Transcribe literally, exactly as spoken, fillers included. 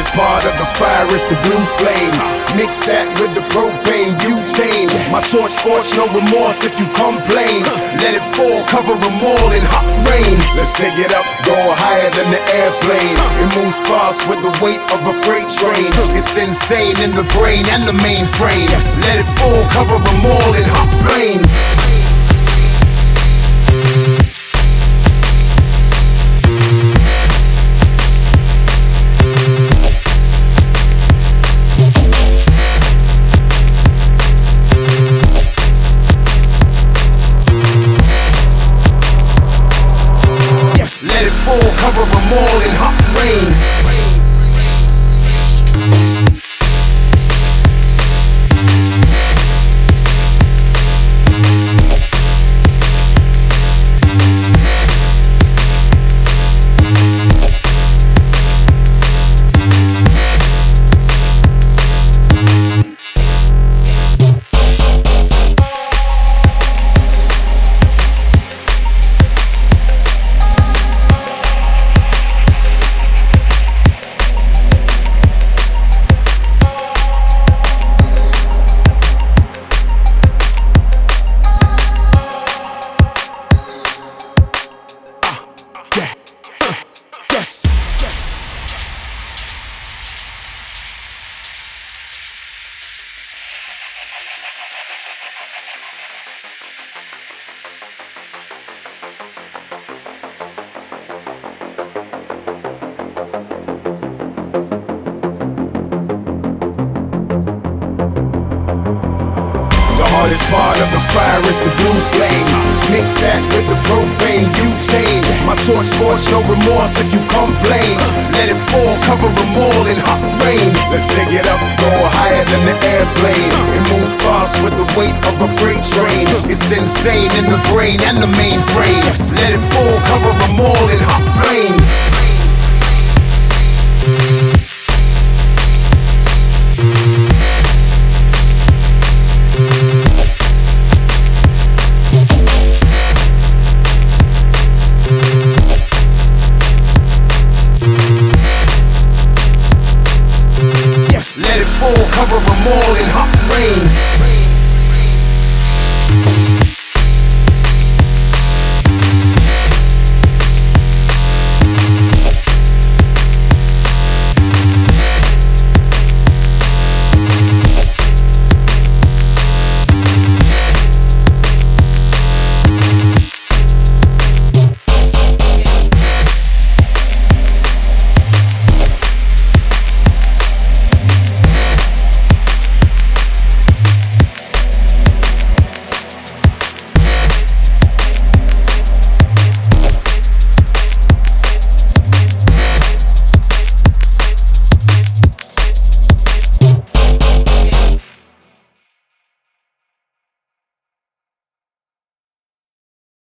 hottest part of the fire is the blue flame. Mix that with the propane, butane. My torch scorch, no remorse if you complain. Let it fall, cover them all in hot rain. Let's take it up, go higher than the airplane. It moves fast with the weight of a freight train. It's insane in the brain and the mainframe. Let it fall, cover them all in hot rain. Let it fall, cover them all in hot rain. Yes, yes, the hardest part of the fire is the blue flame. Mix that with the propane, butane. My torch scorch, no remorse if you complain. Let it fall, cover them all in hot rain. Let's take it up, go higher than the airplane. It moves fast with the weight of a freight train. It's insane in the brain and the mainframe. Let it fall, cover them all in hot rain.